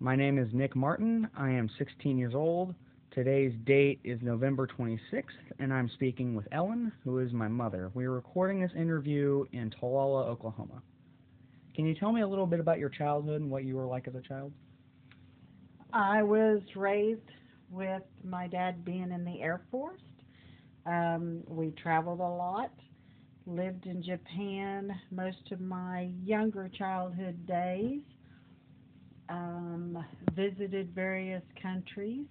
My name is Nick Martin. I am 16 years old. Today's date is November 26th, and I'm speaking with Ellen, who is my mother. We are recording this interview in Tooele, Oklahoma. Can you tell me a little bit about your childhood and what you were like as a child? I was raised with my dad being in the Air Force. We traveled a lot, lived in Japan most of my younger childhood days, visited various countries,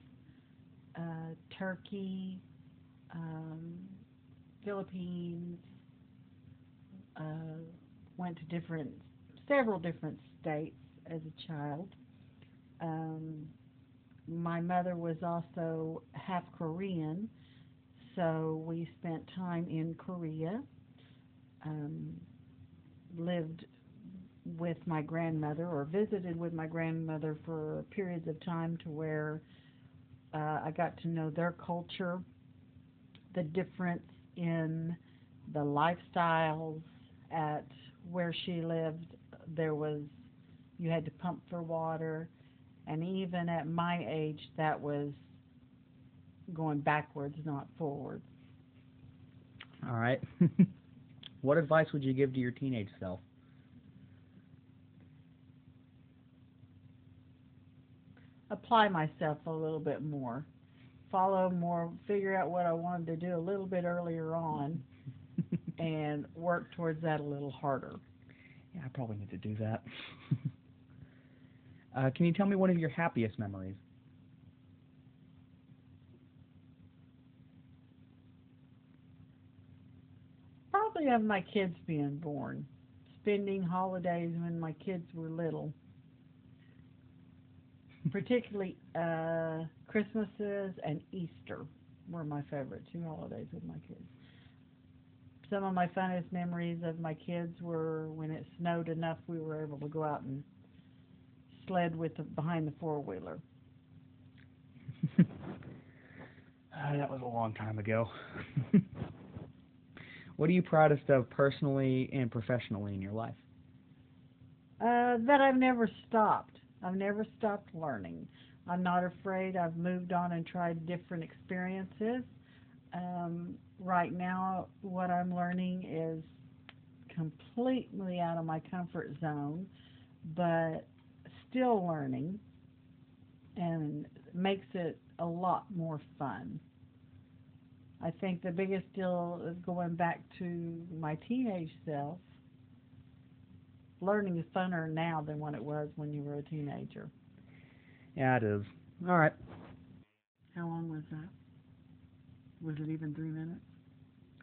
Turkey, um, Philippines, uh, went to several different states as a child. Um, my mother was also half Korean, so we spent time in Korea. Um, lived with my grandmother or visited with my grandmother for periods of time to where I got to know their culture, the difference in the lifestyles at where she lived. There was, you had to pump for water, and even at my age, that was going backwards, not forwards. All right. What advice would you give to your teenage self? Apply myself a little bit more, follow more, figure out what I wanted to do a little bit earlier on, and work towards that a little harder. Yeah, I probably need to do that. Can you tell me one of your happiest memories? Probably of my kids being born, spending holidays when my kids were little, particularly Christmases and Easter were my favorite two holidays with my kids. Some of my funnest memories of my kids were when it snowed enough we were able to go out and sled behind the four-wheeler. That was a long time ago. What are you proudest of personally and professionally in your life? That I've never stopped. I've never stopped learning. I'm not afraid. I've moved on and tried different experiences. Right now, what I'm learning is completely out of my comfort zone, but still learning and makes it a lot more fun. I think the biggest deal is going back to my teenage self. Learning is funner now than what it was when you were a teenager. Yeah, it is. All right. How long was that? Was it even 3 minutes?